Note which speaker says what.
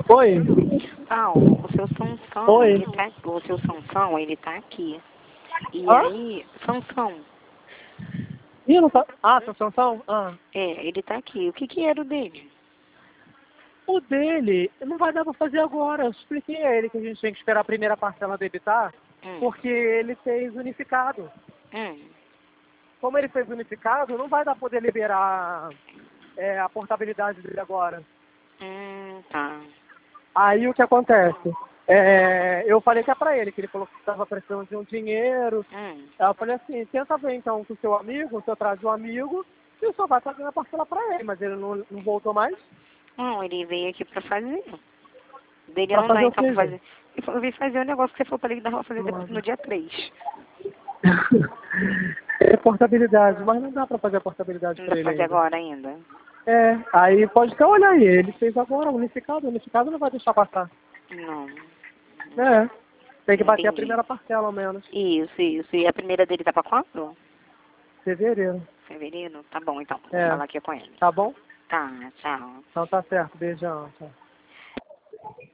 Speaker 1: Oi.
Speaker 2: O seu Sansão,
Speaker 1: Oi.
Speaker 2: o seu Sansão, ele tá aqui. E
Speaker 1: Hã?
Speaker 2: aí, Sansão,
Speaker 1: Ih, não tá... Ah, seu Sansão? Ah.
Speaker 2: ele tá aqui. O que que era o dele?
Speaker 1: O dele não vai dar pra fazer agora. Eu expliquei a ele que a gente tem que esperar a primeira parcela debitar,
Speaker 2: Hum,
Speaker 1: porque ele fez unificado.
Speaker 2: hum,
Speaker 1: Como ele fez unificado, não vai dar pra poder liberar a portabilidade dele agora.
Speaker 2: tá.
Speaker 1: Aí o que acontece? Eu falei que é pra ele, que ele falou que estava precisando de um dinheiro. Aí eu falei assim, tenta ver então com o seu amigo, o senhor traz um amigo, e o senhor vai fazendo a parcela pra ele, mas ele não voltou mais
Speaker 2: Não, ele veio aqui pra fazer. Dele
Speaker 1: pra
Speaker 2: não dá
Speaker 1: fazer o
Speaker 2: então
Speaker 1: quê,
Speaker 2: pra
Speaker 1: gente?
Speaker 2: fazer. Ele falou, veio fazer o negócio que você falou pra ele que dava pra fazer no dia 3.
Speaker 1: É portabilidade, mas não dá pra fazer a portabilidade
Speaker 2: Não dá
Speaker 1: pra
Speaker 2: pra
Speaker 1: ele
Speaker 2: fazer
Speaker 1: ainda.
Speaker 2: agora ainda.
Speaker 1: Aí pode até olhar aí, ele fez agora, unificado não vai deixar passar.
Speaker 2: Não,
Speaker 1: Tem que
Speaker 2: não
Speaker 1: bater a
Speaker 2: entendi.
Speaker 1: primeira parcela ao menos.
Speaker 2: Isso. E a primeira dele tá pra quando?
Speaker 1: Fevereiro.
Speaker 2: Fevereiro? Tá bom, então. Vou
Speaker 1: É,
Speaker 2: falar aqui com ele.
Speaker 1: tá bom?
Speaker 2: Tá, tchau.
Speaker 1: Então tá certo, beijão, tchau.